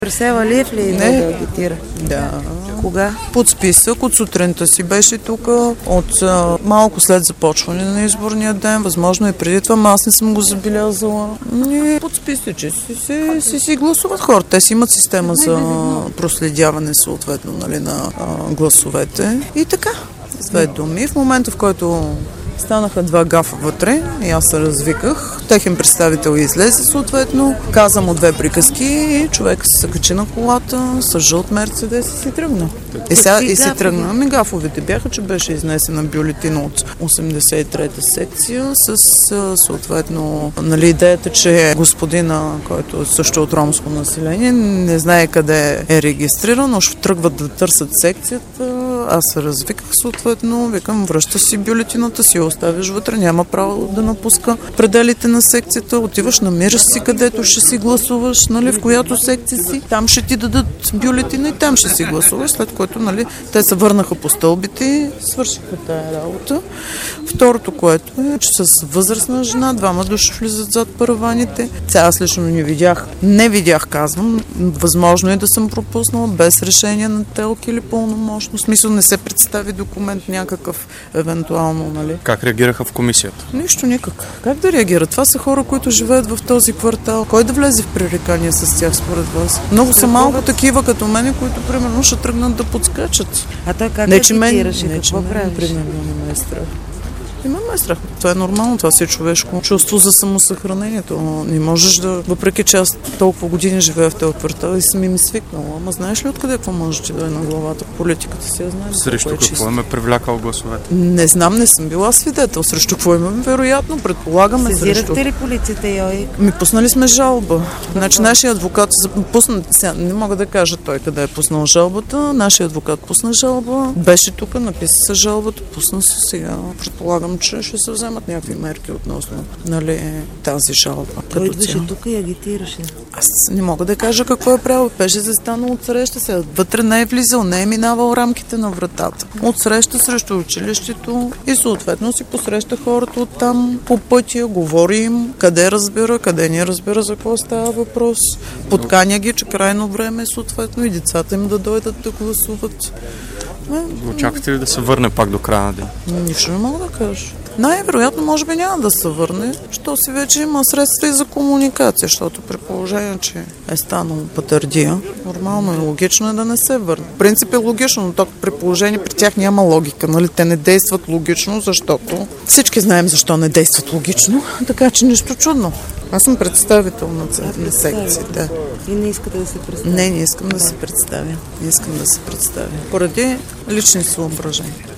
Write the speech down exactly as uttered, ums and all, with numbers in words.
Севалиев ли идва да агитира? Да. Кога? Под списък от сутринта си беше тук, от а, малко след започване на изборния ден, възможно и преди това, аз не съм го забелязала. И под списъче си, си, си, си гласуват хора. Те си имат система за проследяване съответно, нали, на а, гласовете. И така, с две думи. В момента, в който станаха два гафа вътре и аз се развиках. Техен представител излезе съответно. Каза му две приказки и човек се качи на колата с жълт Мерцедес и си тръгна. И, сега, и си тръгна. Ами гафовете бяха, че беше изнесена бюлетина от осемдесет и трета секция с съответно, нали, идеята, че господина, който е също от ромско население, не знае къде е регистриран, но ще тръгват да търсят секцията. Аз се развиках съответно, викам, връща си бюлетината, си я оставиш вътре, няма право да напуска пределите на секцията, отиваш, намираш си където ще си гласуваш, нали, в която секция си, там ще ти дадат бюлетина и там ще си гласуваш, след което, нали, те се върнаха по стълбите и свършиха тая работа. Второто, което е, че с възрастна жена, двама души влизат зад параваните. Сега аз лично не видях, не видях, казвам, възможно е да съм пропуснала без решение на ТЕЛК или пълномощно. В смисъл не се представи документ някакъв, евентуално, нали. Как реагираха в комисията? Нищо, никак. Как да реагират? Това са хора, които живеят в този квартал. Кой да влезе в пререкания с тях според вас? Много са малко такива като мене, които примерно ще тръгнат да подскачат. А той как не, че мен, агитираше? не, че Какво мен, правиш? примерно, не ме е страх. Има ме страх. Това е нормално, това си е човешко чувство за самосъхранението. Не можеш да, въпреки че аз толкова години живея в този квартал и съм им свикнала. Ама знаеш ли откъде какво може ти да е на главата? Политиката си я знаеш. Срещу какво, какво е ме привлякал гласовете? Не знам, не съм била свидетел. Срещу какво имаме? Вероятно, предполагаме срещу. Сезирахте ли полицията и ОИК? Ми пуснали сме жалба. Значи нашия адвокат пусна, сега не мога да кажа той къде е пуснал жалбата. Нашия адвокат пусна жалба. Беше тук, написа се жалбата, пусна се сега. Предполагам, че ще се вземат някакви мерки относно, нали, тази жалба. Той идваше тук и агитираше. Аз не мога да кажа какво е правил. Беше застанал от среща се. Вътре не е влизал, не е минавал рамките на вратата. От среща срещу училището и съответно си посреща хората оттам по пътя, говори им къде разбира, къде не разбира за какво става въпрос. Подканя ги, че крайно време е съответно и децата им да дойдат да гласуват. Очаквате ли да се върне пак до края на ден? Нищо не мога да кажа. Най-вероятно, може би няма да се върне, що си вече има средства и за комуникация, защото при положение, че е станало патардия, нормално и логично е да не се върне. В принцип е логично, но тук при положение при тях няма логика, нали? Те не действат логично, защото всички знаем защо не действат логично, така че нищо чудно. Аз съм представител на център секциите. И не искате да се представя? Не, не искам да се представя. Не искам да се представя. Поради лични съображения.